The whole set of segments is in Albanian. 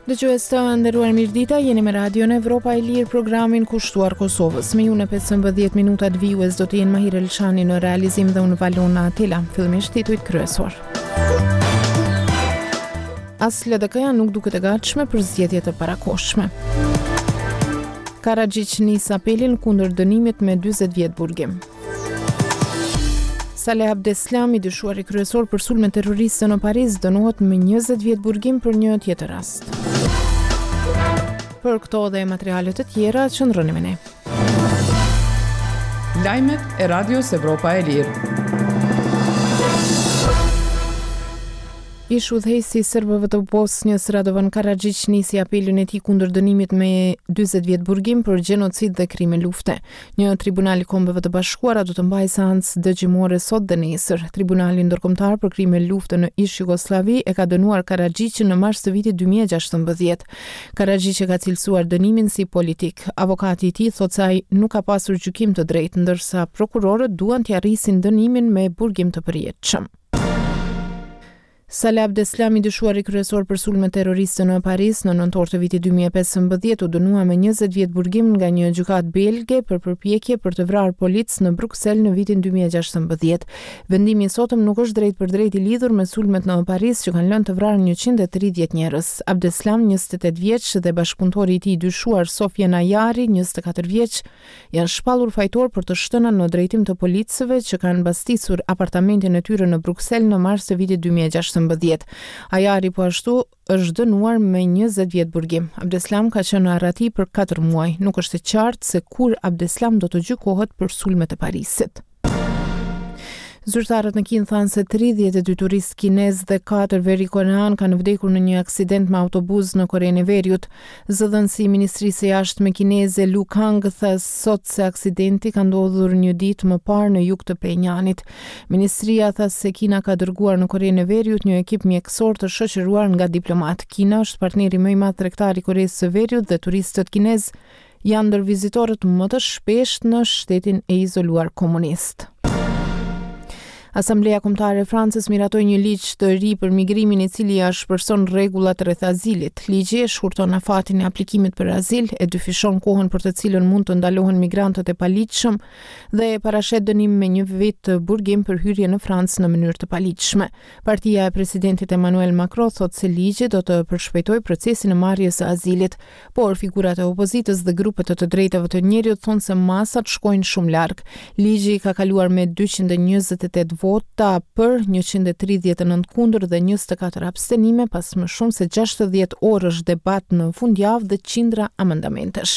Dëgjues të nderuar mirëdita, jeni me Radion Evropa e Lirë, programin kushtuar Kosovës. Me ju në 15 minutat vijues do të jenë Mahir Elshani në realizim dhe unë Valona Atila. Fillimisht titujt kryesor. As LDK-ja nuk duket e gatshme për zgjedhje të parakohshme. Karadzic nis apelin kundër dënimit me 40 vjet burgim. Saleh Abdeslam, i dyshuar i kryesor për sulme terroriste në Paris, dënohet me 20 vjet burgim për një tjetër rast. Për këto dhe materialet të tjera, qëndroni me ne. Lajmet e Radios Evropa e Lirë. Ish udhëheqësi i serbëve të Bosnjës Radovan Karadzic nisi apelin e tij kundër dënimit me 40 vjet burgim për gjenocid dhe krime lufte. Një tribunal i Kombeve të Bashkuara do të mbajë seancë dëgjimore sot dhe nesër. Tribunali ndërkombëtar për krime lufte në ish Jugosllavi e ka dënuar Karadzicin në mars të vitit 2016. Karadzic e ka cilësuar dënimin si politik. Avokati i tij thotë se ai nuk ka pasur gjykim të drejtë, ndërsa prokurorët duan t'i arrisin dënimin me burgim të përjetshëm. Saleh Abdeslam, i dyshuar i kryesor për sulme terroriste në Paris në nëntor të vitit 2015, u dënua me 20 vjet burgim nga një gjykatë belge për përpjekje për të vrarë policë në Bruksel në vitin 2016. Vendimi i sotëm nuk është drejt për drejt i lidhur me sulmet në Paris që kanë lënë të vrarë 130 njerëz. Abdeslam, 28 vjeç, dhe bashkëpunëtori i tij i dyshuar Sofjan Ajari, 24 vjeç, janë shpallur fajtor për të shtënën në drejtim të policëve që kanë mbastisur apartamentin e tyre në Bruksel në mars të vitit 2016. Ajari po ashtu është dënuar me 20 vjet burgim. Abdeslam ka qenë në arrati për 4 muaj. Nuk është e qartë se kur Abdeslam do të gjykohet për sulmet e Parisit. Zyrtarët në Kinë thanë se 32 turistë kinezë dhe 4 veri korean kanë vdekur në një aksident me autobus në Korenë e Veriut. Zëdhënësi i Ministrisë së Jashtme kineze Lu Kang tha sot se aksidenti ka ndodhur një ditë më parë në jug të Pjönjanit. Ministria tha se Kina ka dërguar në Korenë e Veriut një ekip mjekësor të shoqëruar nga diplomat. Kina është partneri më i madh tregtar i Koresë së Veriut dhe turistët kinezë janë ndër vizitorët më të shpeshtë në shtetin e izoluar komunist. Asambleja Kombëtare e Francës miratoi një ligj të ri për migrimin i cili ja shpërson rregullat rreth azilit. Ligji e shkurton afatin e aplikimit për azil, e dyfishon kohën për të cilën mund të ndalohen migrantët e paligjshëm dhe e parashet dënim me 1 vit të burgim për hyrje në Francë në mënyrë të paligjshme. Partia e presidentit Emmanuel Macron thotë se ligji do të përshpejtojë procesin e marrjes së azilit, por figurat e opozitës dhe grupet të drejtave të njerëzit thonë se masat shkojnë shumë larg. Ligji ka kaluar me 228 vota për, 139 kundër dhe 24 abstenime pas më shumë se 60 orësh debat në fundjavë dhe qindra amendamentesh.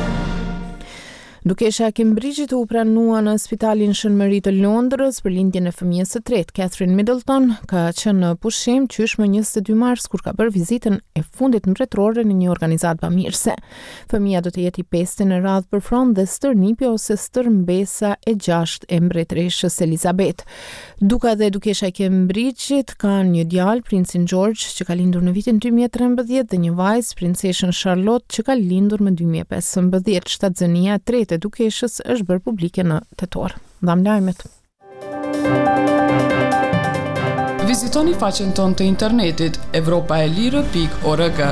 Dukesha e Cambridge-it u pranua në Spitalin Shën Mary të Londrës për lindjen e fëmijës së tretë. Catherine Middleton ka qenë në pushim qysh më 22 mars kur ka bërë vizitën e fundit mbretërore në një organizatë bamirëse. Fëmia do të jetë i 5 në radhë për fron dhe stërnipi ose stërmbesa e 6 e mbretëreshës Elizabeth. Duka dhe dukesha e Cambridge-it kanë një djalë, princin George, që ka lindur në vitin 2013 dhe një vajzë, princeshën Charlotte, që ka lindur në 2015. Shtatzënia e tretë e dukeshës është bërë publike në tetor. Dham lajmet. Vizitoni faqen tonë të internetit evropaelire.org.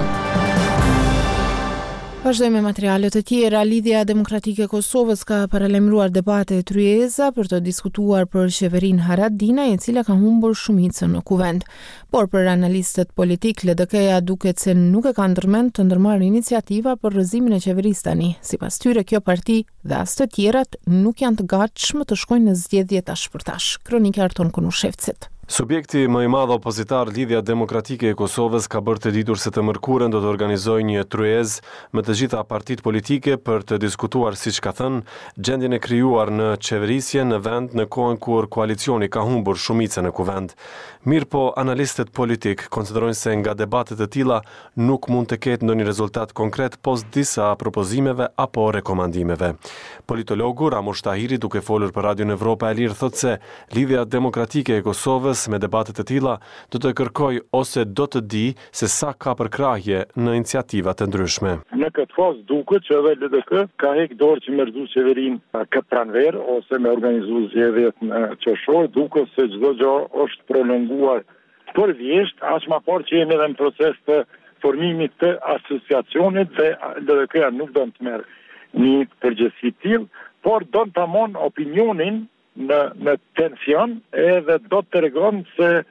Vazhdojmë me materialet e tjera. Lidhja Demokratike e Kosovës ka paralajmëruar debate tryeza për të diskutuar për qeverinë Haradinaj, e cila ka humbur shumicën në kuvend. Por për analistët politik, LDK-ja duket se nuk e ka ndërmend të ndërmarrë iniciativa për rrëzimin e qeverisë tani. Sipas tyre, kjo parti dhe as të tjerat nuk janë të gatshëm të shkojnë në zgjedhje tash për tash. Kronika Arton Konushevcit. Subjekti më i madh opozitar, Lidhja Demokratike e Kosovës, ka bërë të ditur se të mërkurën do të organizojë një tryezë me të gjitha partitë politike për të diskutuar, siç ka thënë, gjendjen e krijuar në qeverisje në vend në kohën kur koalicioni ka humbur shumicën në kuvend. Mirëpo analistët politik konsiderojnë se nga debatet e tilla nuk mund të ketë ndonjë rezultat konkret post disa propozimeve apo rekomandimeve. Politologu Ramush Tahiri, duke folur për Radion Evropa e Lirë, thotë se Lidhja Demokratike e Kosovës me debatet e tilla do të kërkoj ose do të di se sa ka përkrahje në iniciativa të ndryshme. Në këtë fazë duket që edhe LDK ka hek dorë që me rrezu qeverinë këtë pranver ose me organizu zgjedhjet në qershor, duket se çdo gjë është prolonguar për vjesht, aq më parë që jemi edhe në proces të formimit të asociacionit dhe LDK-ja nuk do të merr një përgjegjësi të tillë, por do të tamon opinionin në tension edhe do të tregon se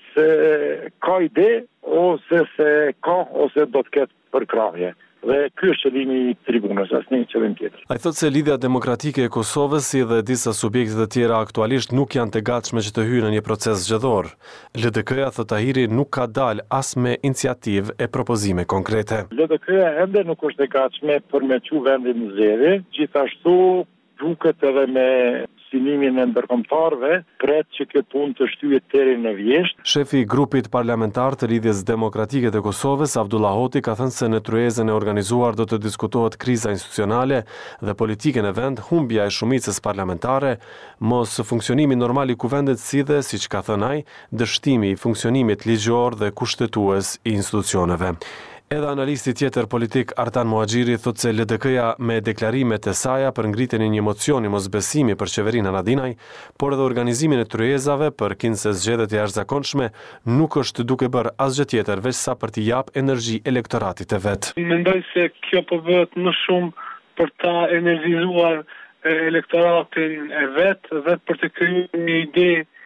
ka ide ose se ka ose do të ketë përkrahje. Dhe ky është qëllimi i tribunës, asnjë qëllim tjetër. Ai thotë se lidhja demokratike e Kosovës si dhe disa subjekte të tjera aktualisht nuk janë të gatshme që të hyjnë në një proces zgjedhor. LDK-ja, thotë Tahiri, nuk ka dalë as me iniciativë e propozime konkrete. LDK-ja ende nuk është e gatshme për me çu vendin në zgjedhje, gjithashtu duket edhe me synimin e ndërkombëtarëve, pret që kjo punë të shtyhet deri në vjesht. Shefi i grupit parlamentar të Lidhjes Demokratike të Kosovës, Abdullah Hoti, ka thënë se në tryezën e organizuar do të diskutohet kriza institucionale dhe politike në vend, humbja e shumicës parlamentare, mos funksionimi normal i kuvendit si dhe, siç ka thënë ai, dështimi i funksionimit ligjor dhe kushtetues i institucioneve. Edhe analisti tjetër politik Artan Muhaxhiri thotë se LDK-ja me deklarimet e saja për ngritjen e një mocioni mosbesimi për qeverinë Haradinaj, por edhe organizimin e tryezave për se zgjedhjet e jashtëzakonshme nuk është duke bërë asgjë tjetër veçsa për t'i jap energji elektoratit të vet. Mendoj se kjo po bëhet më shumë për ta energjizuar elektoratin e vet për të krijuar një ide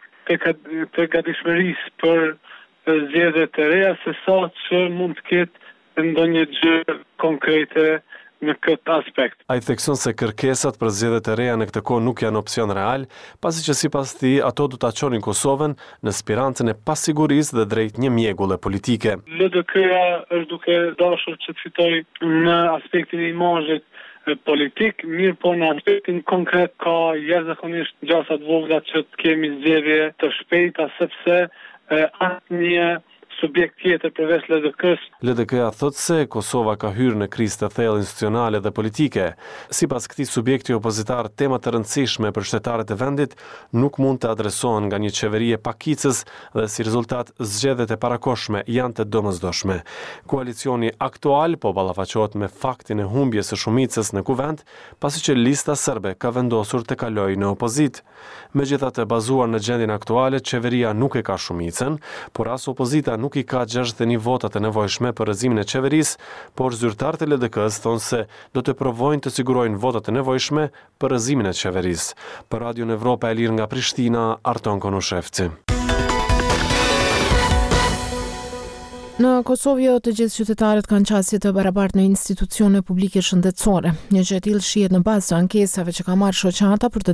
të gatishmërisë për zgjedhjet e reja, se sa që mund të ketë ndonjë gjë konkrete në këtë aspekt. Ai thekson se kërkesat për zgjedhjet e reja në këtë kohë nuk janë opsion real, pasi që sipas tij ato do ta çonin Kosovën në spirancën e pasigurisë dhe drejt një mjegulle politike. LDK-ja është duke dashur që të fitojë në aspektin e imazhit politik, mirë po në aspektin konkret ka jashtëzakonisht gjasa të vogla që të kemi zgjedhje të shpejta, sepse asnjë subjekt tjetër përveç LDK-s. LDK-ja thotë se Kosova ka hyrë në krizë të thellë institucionale dhe politike. Sipas këtij subjekti opozitar, tema të rëndësishme për shtetarët e vendit nuk mund të adresohen nga një qeveri e pakicës dhe si rezultat zgjedhjet e parakohshme janë të domosdoshme. Koalicioni aktual po ballafaqohet me faktin e humbjes së shumicës në kuvend, pasi që lista serbe ka vendosur të kalojë në opozit. Megjithatë, bazuar në gjendjen aktuale, qeveria nuk e ka shumicën, por as opozita nuk i ka 61 votat e nevojshme për rrëzimin e qeverisë, por zyrtarët e LDK-s thonë se do të provojnë të sigurojnë votat e nevojshme për rrëzimin e qeverisë. Për Radion Evropa e Lirë nga Prishtina, Arton Konushevci. Në Kosovë të gjithë qytetarët kanë qasje të barabartë në institucione publike shëndetësore. Një gjë e tillë shihet në bazë të ankesave që ka marrë shoqata për të